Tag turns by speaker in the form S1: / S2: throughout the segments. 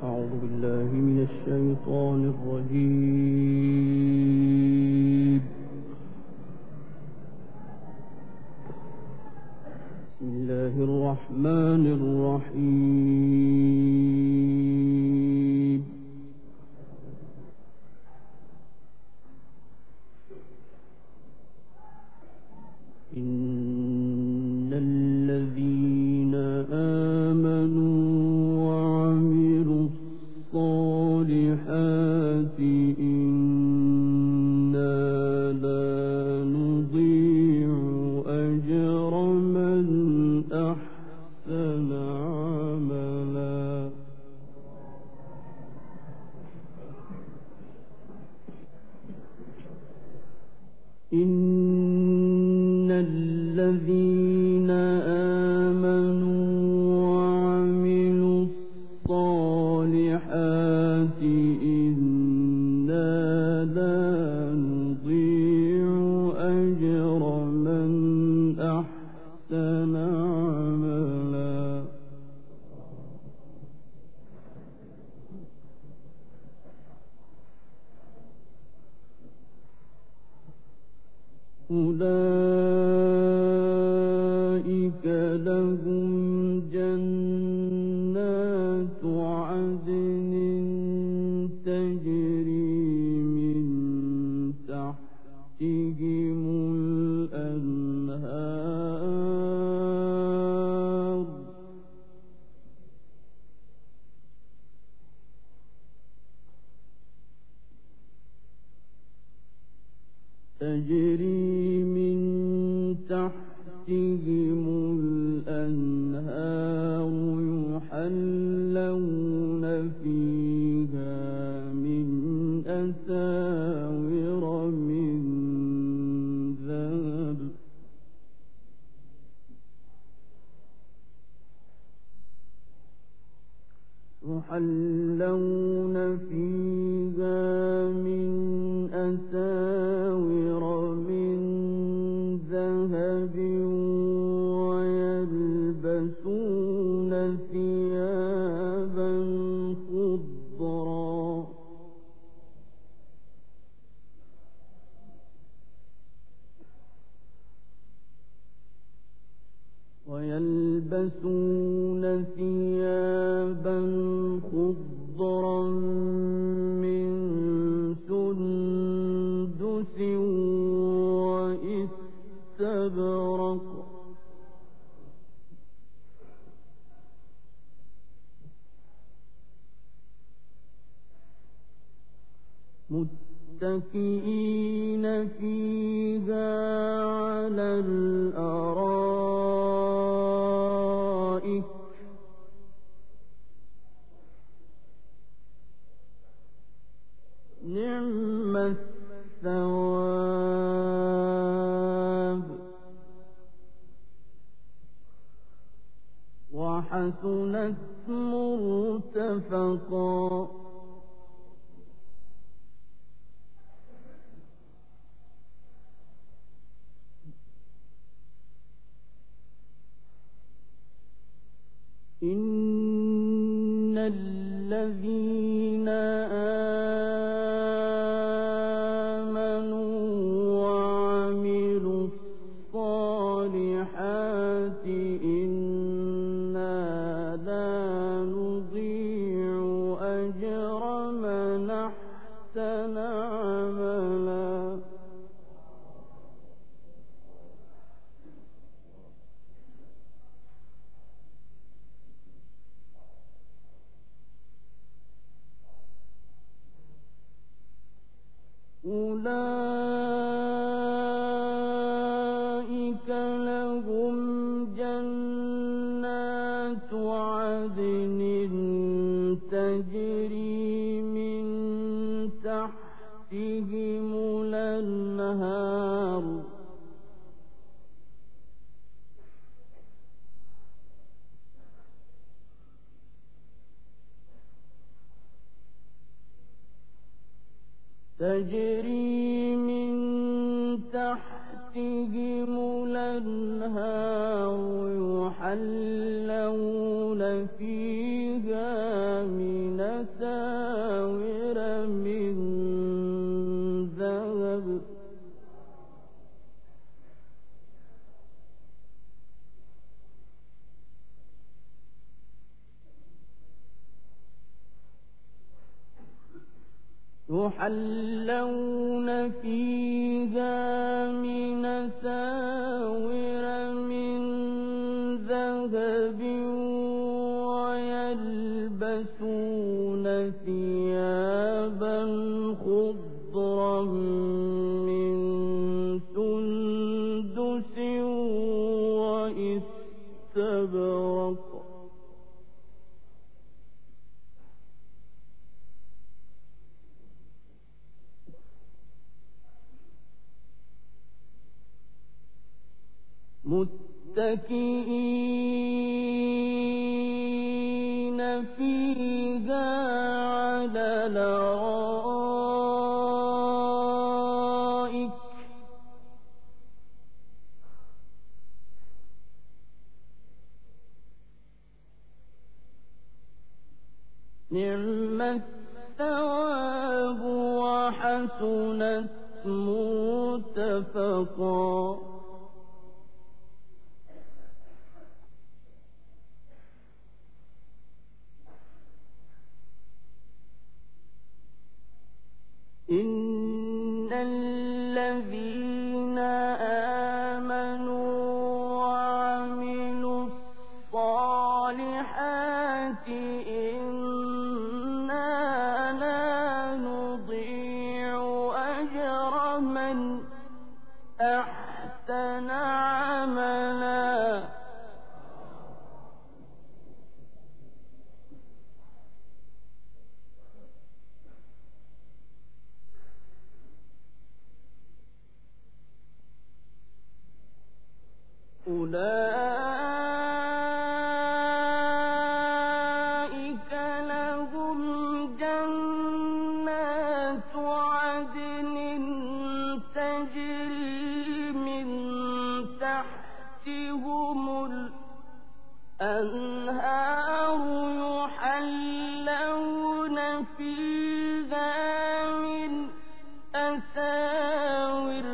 S1: أعوذ بالله من الشيطان الرجيم. بسم الله الرحمن الرحيم. إن الذين آمنوا وعملوا الصالحات إنا لا نضيع أجر من أحسن عملا. إن الذين آمنوا وعملوا الصالحات إنا لا نضيع أجر من أحسن عملا. أولئك لهم جنات عدن تجري من تحتهم الأنهار يحلون فيها من أساور من ذهب ويلبسون ثيابا خضرا من سندس واستبرق متكئين فيها على الأرائك نعم الثواب وحسنت مرتفقا. إن الذين آمنوا وعملوا الصالحات إنا لا نضيع أجر من أحسن عملا. أولئك لهم جنات عدن تجري من تحتهم الأنهار تجري من تحتهم الأنهار يحلون فيها من يحلون فيها من أساور من ذهب ويلبسون ثيابا خضرا من سندس واستبرق متكئين فيها على الأرائك نعم الثواب وحسنت مرتفقا إن الذين آمنوا وعملوا الصالحات إنا لا نضيع أجر من أحسن عملا أولئك لهم جنات عدن تجري من تحتهم الأنهار يحلون فيها من أساور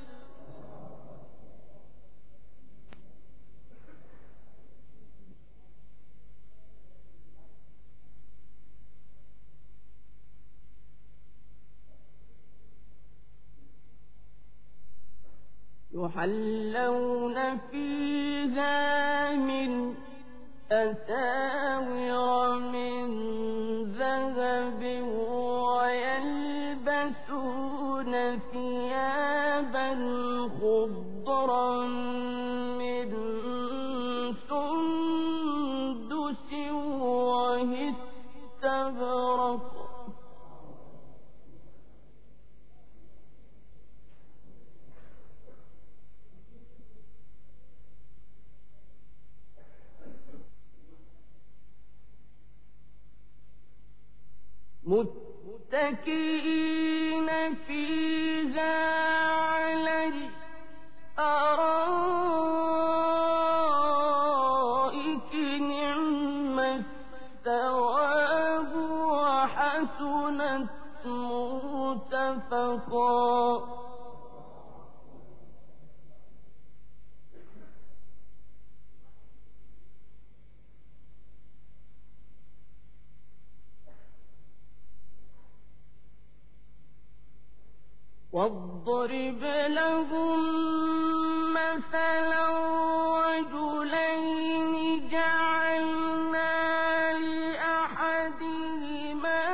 S1: من ذهب ويلبسون ثيابا خضرا من سندس واستبرق متكئين فيها على الأرائك نعم الثواب وحسنت مرتفقا واضرب لهم مثلا رجلين جعلنا لأحدهما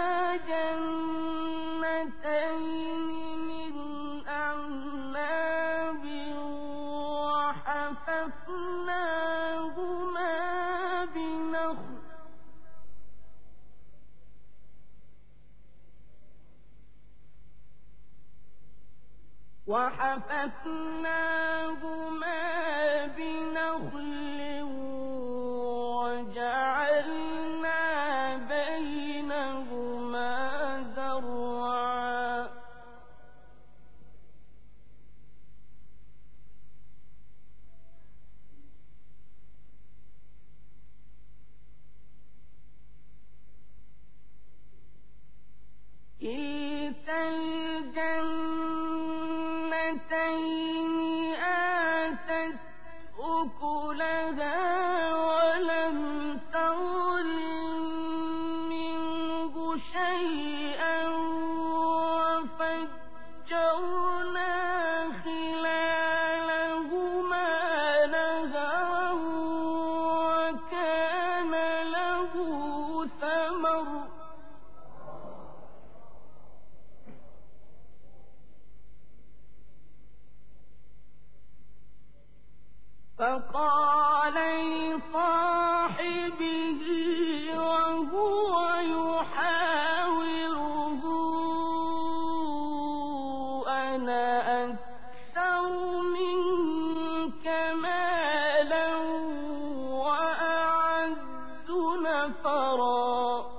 S1: جنتين من أعناب وحففناهما بنخل وجعلنا بينهما زرعا كلتا الجنتين آتت أكلها ولم تظلم منه شيئا القمر فقال لصاحبه وهو يحاوره أنا أكثر منك مالا وأعز نفرا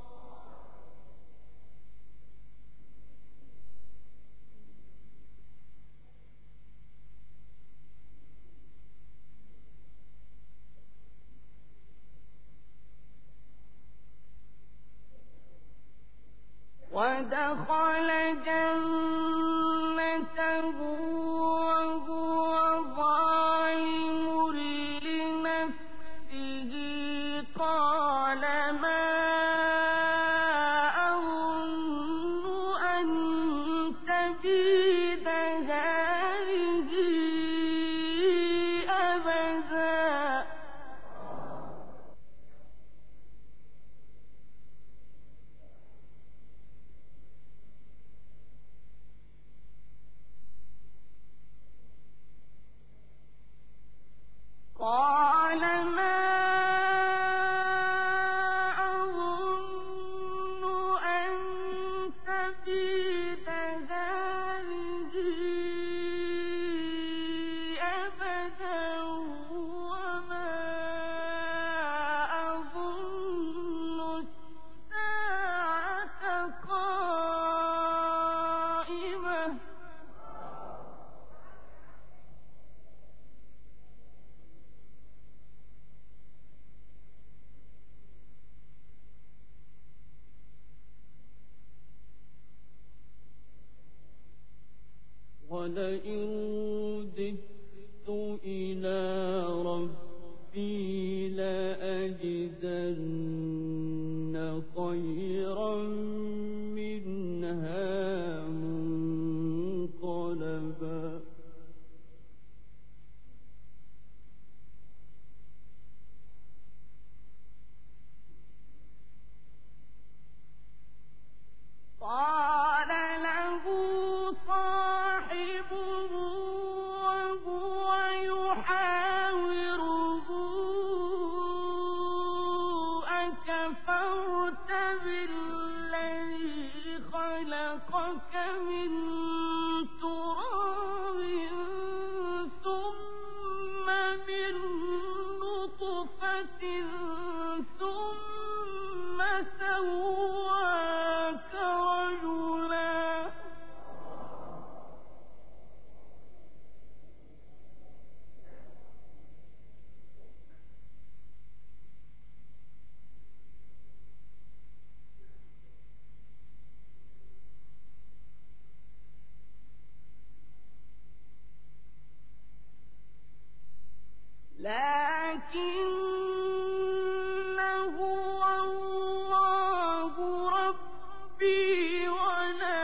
S1: ودخل جنته وهو ظالم لنفسه قال ما أظن أن تبيد هذه أبدا قال ما أظن أن تبيد هذه أبدا وما أظن الساعة قائمة ولئن رددت إلى ربي لأجدن خيرا منها منقلبا قال له صاحبه وهو يحاوره أكفرت بالذي خلقك من تراب ثم من نطفة ثم سواك رجلا لكنه الله ربي ولا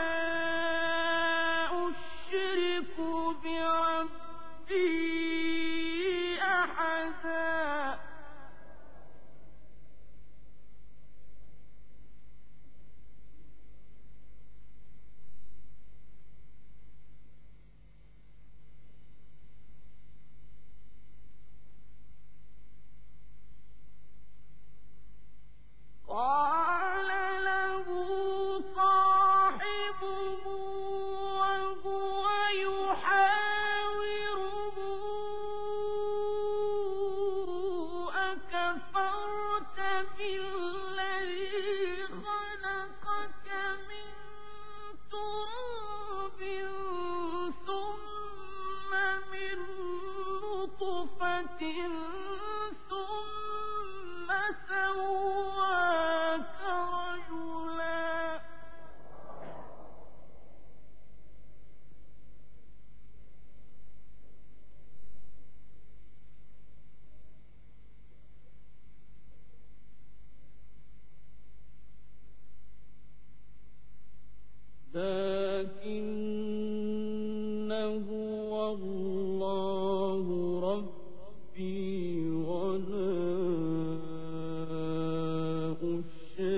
S1: أشرك بربي أحدا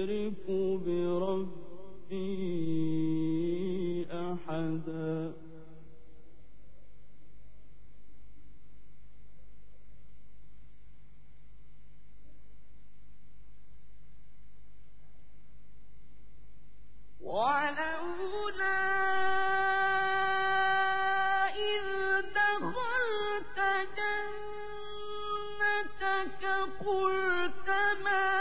S1: أشرك بربي أحدا ولولا إذ دخلت جنتك قلت ما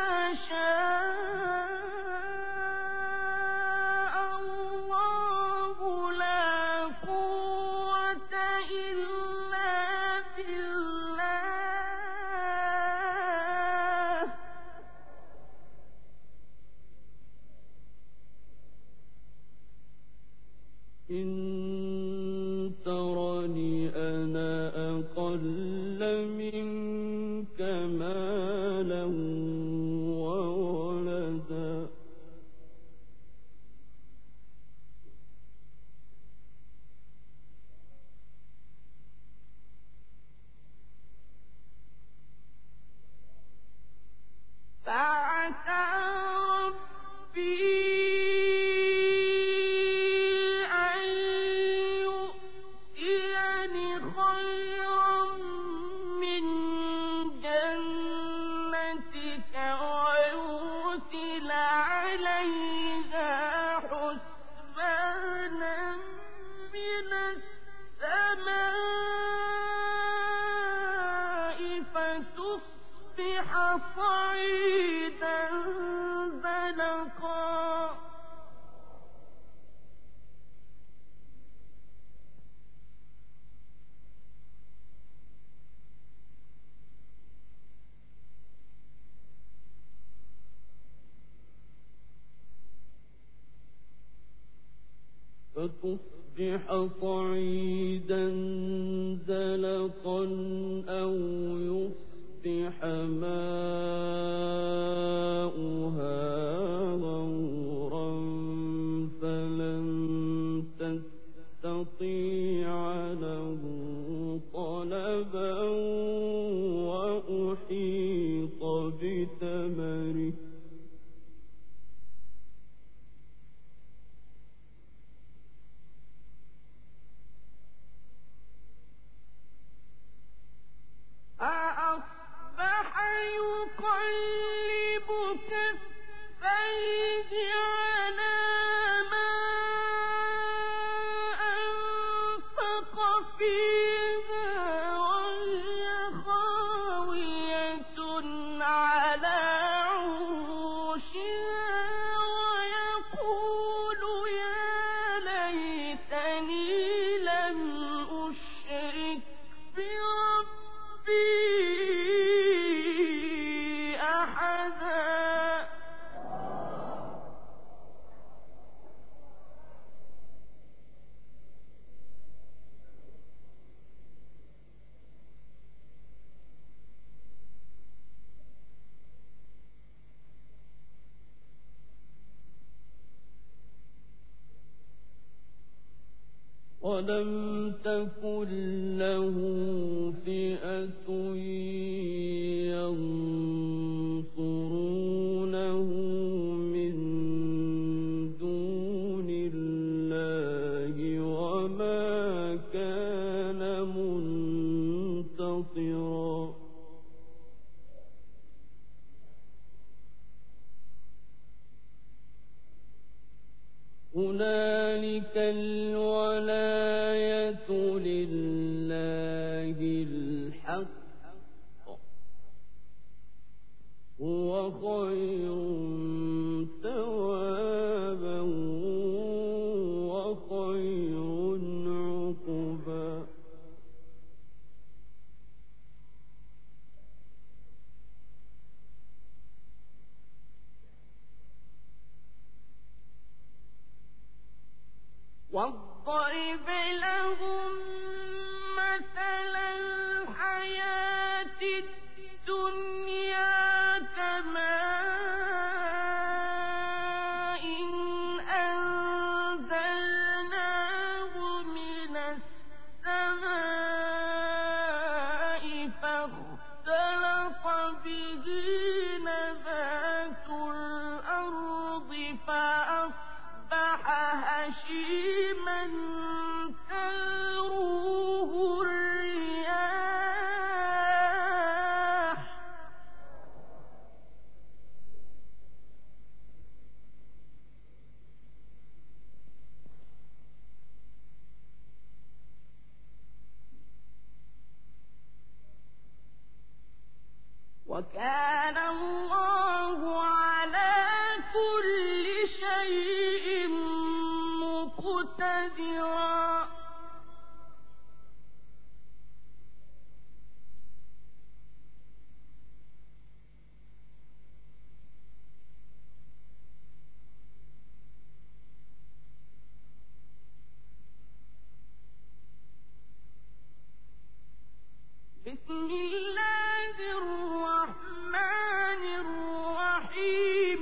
S1: شاء الله لا قوة إلا بالله إن ترني أنا أقل منك مالا وولدا فعسى ربي خيرا من جنتك ويرسل عليها حسبانا من السماء فتصبح صعيدا زلقا فتصبح صعيدا زلقا أو يصبح ماؤها غورا فلن تستطيع له طلبا وأحيط بثمره أصبح يقلب كفيه على ما أنفق فيها وهي خاوية على عروشها ويقول يا ليتني لم أشرك بربي أحدا ولم تكن له فئة ينصرونه من دون الله وما كان منتصرا هنالك الولاية لله الحق هو خير ثوابا وخير عقبا واضرب لهم مثل الحياة الدنيا كماء أنزلناه من السماء فاختلط به نبات الأرض هشيما تذروه الرياح وكان الله على كل شيء مقتدرا بسم الله الرحمن الرحيم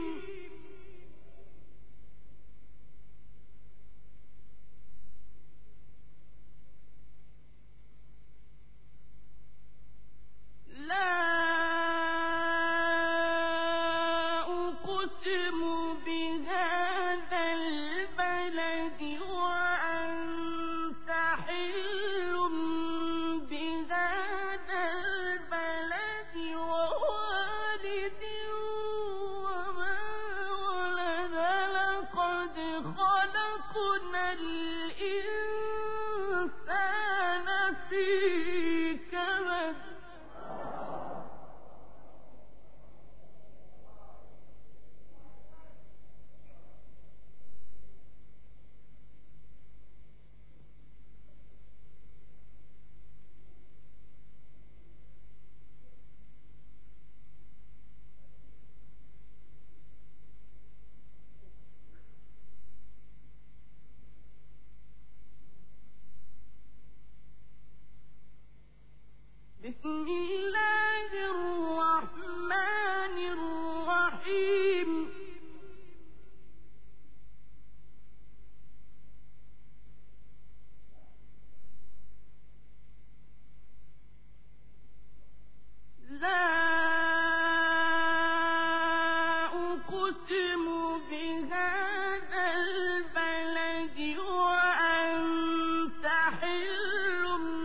S1: لا أقسم بهذا البلد وأنت حل بهذا البلد ووالد وما ولد لقد خلقنا الإنسان في كبد بسم الله الرحمن الرحيم لا أقسم بهذا البلد وأنت حل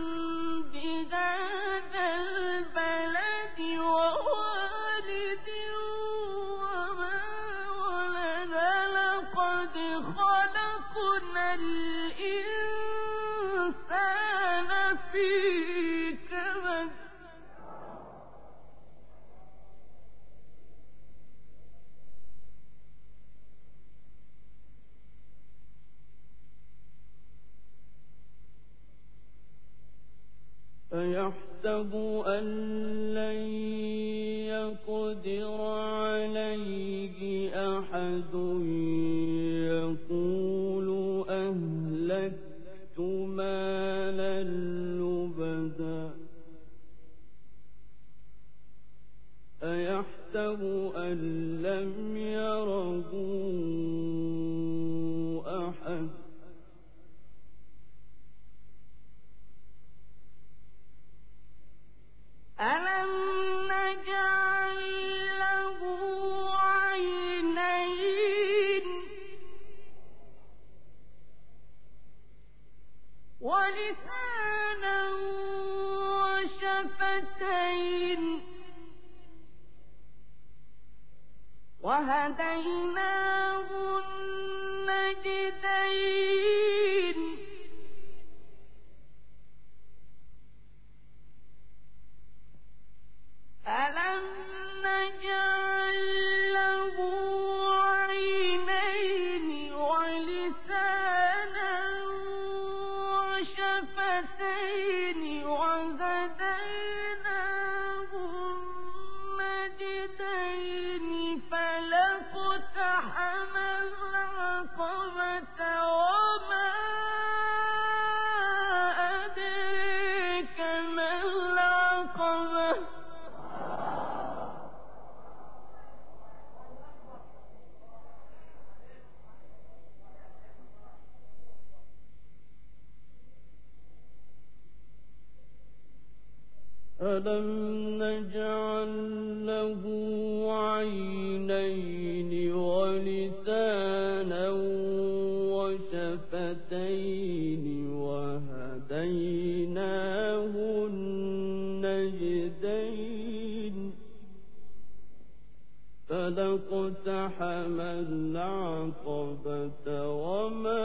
S1: بهذا البلد ووالد وما ولد لقد خلقنا الإنسان في كبد أيحسب أن لن يقدر عليه أحد يقول أهلكت مالا لبدا أيحسب أن لم يره أحد ألم نجعل له عينين ولسانا وشفتين وهديناه النجدين ألم نجعل له عينين ولسانا وشفتين وهديناه النجدين فلاقتحم العقبة وما أدريك ما العقبة ألم نجعل له عينين ولسانا وشفتين العقبة وما